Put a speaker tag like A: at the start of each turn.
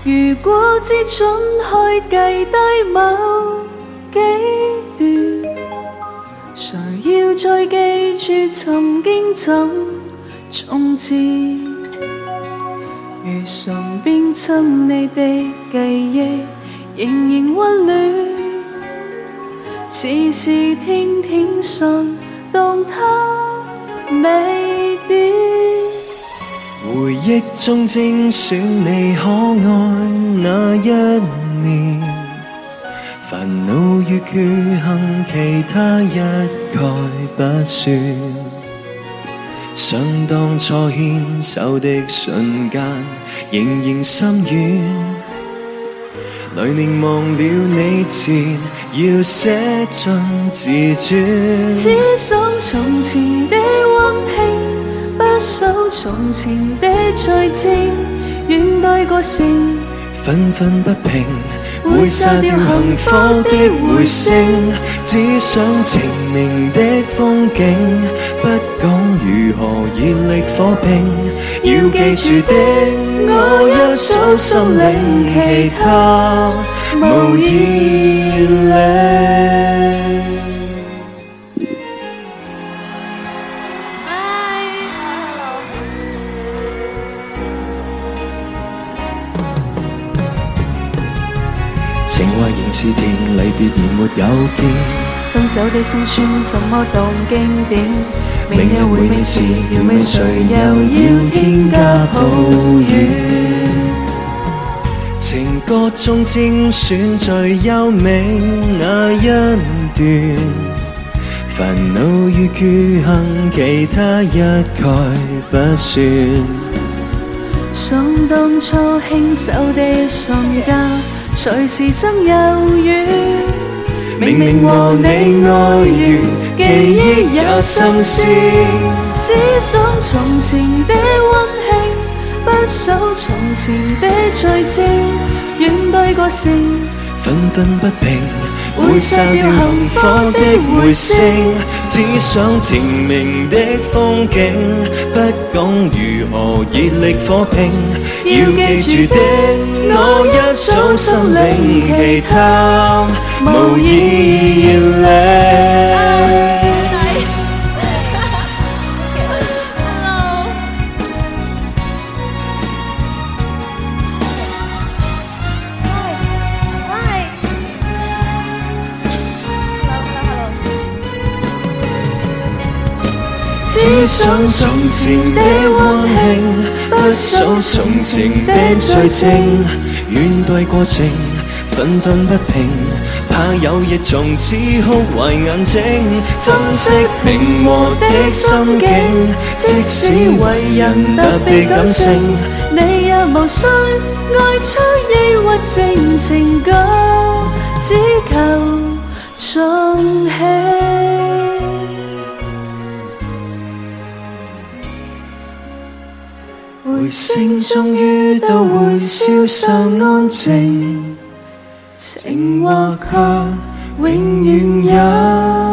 A: 如果只准去计低某几段，谁要再记住曾经怎种植？如唇边亲你的记忆，仍然温暖。时时天天信，当它未断。
B: 回忆中精选你可爱那一面，烦恼与缺陷其他一概不算。想当初牵手的瞬间，仍然心软。来凝望了你前，要写进自传。
A: 只想从前的温馨，不數從前的最靜，遠對過城，
B: 紛紛不平，會殺掉幸福的回聲。只想晴明的風景，不講如何熱力火拼。要記住的，我一早心領，其他無意力。情話仍是甜，離別然沒有見。
A: 分手的辛酸怎麼當經典？明日回味時，調味誰又要添加抱怨？
B: 情歌中精選最優美那一段，煩惱與缺陷其他一概不算。
A: 想當初牽手的瞬間，隨時生有緣。
B: 明明和你愛完，記憶也心酸。
A: 只想從前的溫馨，不數從前的最靜，遠對過城，
B: 紛紛不平，會殺掉幸福的回聲。只想晴明的風景，不講如何熱力火拼。要記住的，我一早心領，其他無意力。只想從前的溫馨，不數從前的最靜，遠對過程，紛紛不平，怕有日從此哭壞眼睛。珍惜平和的心境，即使為人特別感性，
A: 你也無需愛出抑鬱症，情歌只求重起。
B: 回聲終於都會消散安靜，情話卻永遠有。